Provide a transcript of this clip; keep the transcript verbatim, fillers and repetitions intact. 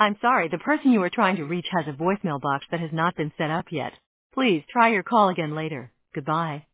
I'm sorry, the person you are trying to reach has a voicemail box that has not been set up yet. Please try your call again later. Goodbye.